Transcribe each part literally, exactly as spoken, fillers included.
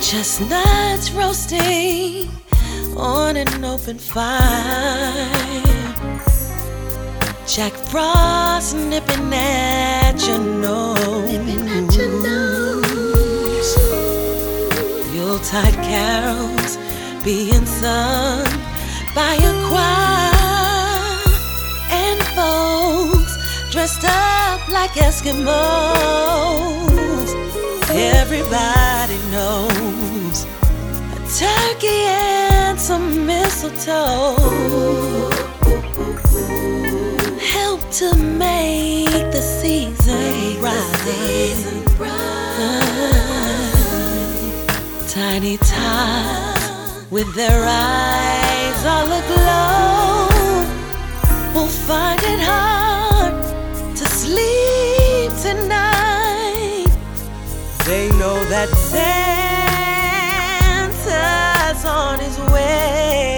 Chestnuts roasting on an open fire, Jack Frost nipping at your nose, nipping at your nose. Yuletide carols being sung by a choir, and folks dressed up like Eskimos. Everybody knows a turkey and some mistletoe help to make the season bright. Tiny tots with their eyes all aglow will find it hard to sleep tonight. They know that Santa's on his way.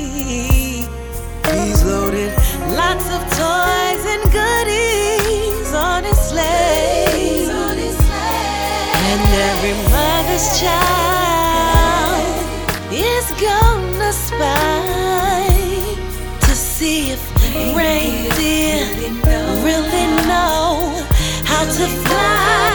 He's loaded lots of toys and goodies on his sleigh. And every mother's child is gonna spy to see if reindeer really know how to fly.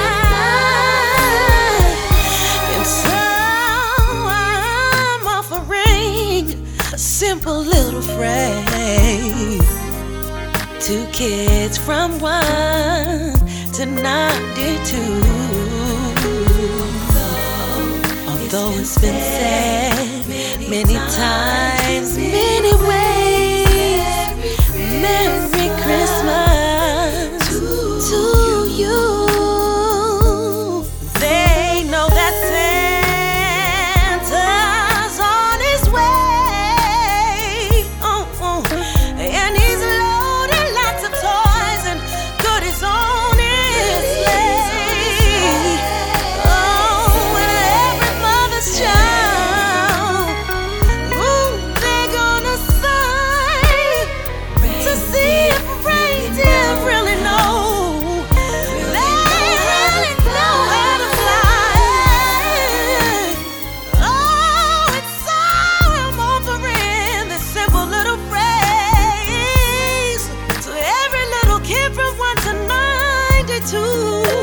And so I'm offering a simple little phrase to kids from one to ninety-two. Although it's been said many times, many ways, Merry Christmas to you. They know that Santa's on his way, oh, oh. And he's loaded lots of toys and goodies on his sleigh. Oh, and every mother's child, ooh, they're gonna sigh to see if reindeer really know. They really know how to fly. Oh, it's so I'm offering this simple little phrase to every little kid from one to ninety-two.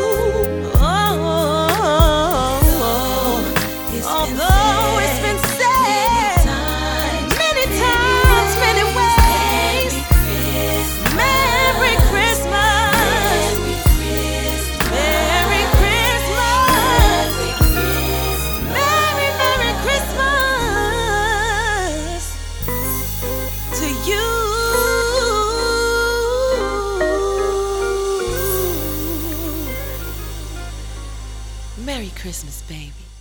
Although it's been said many times, many ways, Merry Christmas, Merry Christmas, Merry, Merry Christmas to you. Merry Christmas, baby.